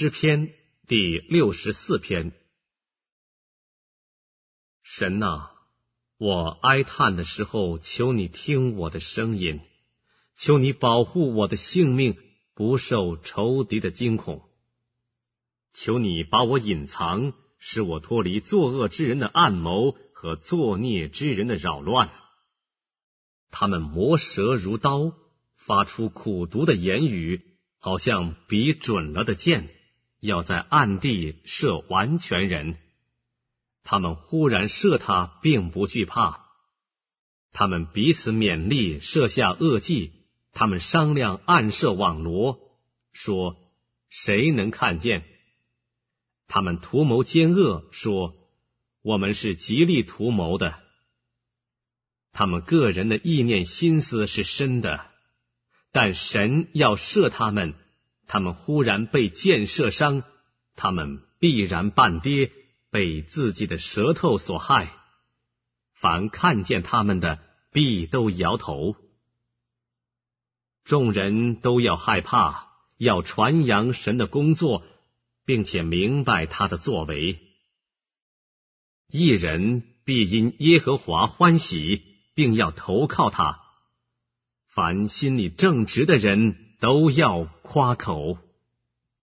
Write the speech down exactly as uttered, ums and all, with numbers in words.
诗篇第六十四篇。神哪，我哀叹的时候，求你听我的声音，求你保护我的性命，不受仇敌的惊恐。求你把我隐藏，使我脱离作恶之人的暗谋和作孽之人的扰乱。他们磨舌如刀，发出苦毒的言语，好像比准了的箭，要在暗地射完全人。他们忽然射他，并不惧怕。他们彼此勉励，设下恶计。他们商量暗设网罗，说谁能看见？他们图谋奸恶，说我们是极力图谋的。他们个人的意念心思是深的，但神要射他们，他们忽然被箭射伤，他们必然半跌，被自己的舌头所害。凡看见他们的，必都摇头。众人都要害怕，要传扬神的工作，并且明白他的作为。一人必因耶和华欢喜，并要投靠他。凡心里正直的人都要夸口。